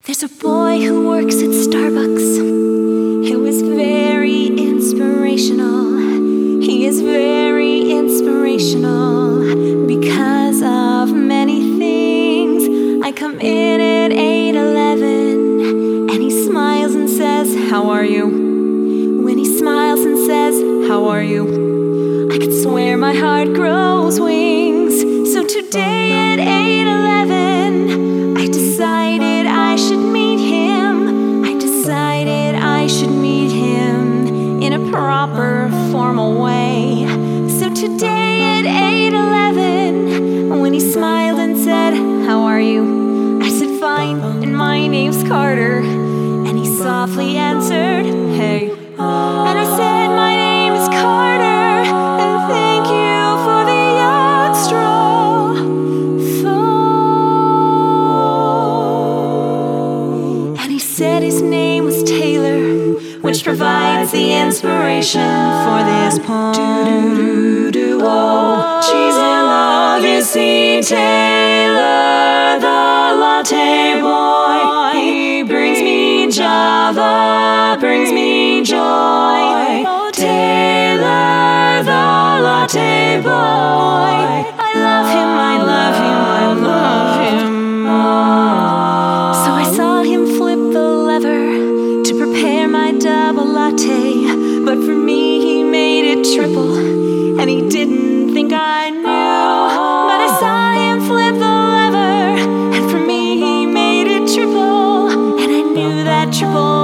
There's a boy who works at Starbucks who is very inspirational. He is very inspirational because of many things. I come in at 8:11 and he smiles and says, "How are you?" When he smiles and says, "How are you?" I could swear my heart grows wings. So today at 8:11 I decided I should meet him. I decided I should meet him in a proper, formal way. So today at 8:11 when he smiled and said, "How are you?" I said, "Fine, and my name's Carter." And he softly answered, "Hey." And I said, "My name is Carter, and thank you for the extra phone." And he said his name was Taylor, which provides the inspiration for this poem. Oh, she's in love, you see, Taylor, the latte boy. He brings me Java, brings me joy. Oh, Taylor, the latte boy. I love him, I love him, I love him. So I saw him flip the lever to prepare my double latte, but for me he made it triple, and he didn't think I knew. But I saw him flip the lever, and for me he made it triple, and I knew that triple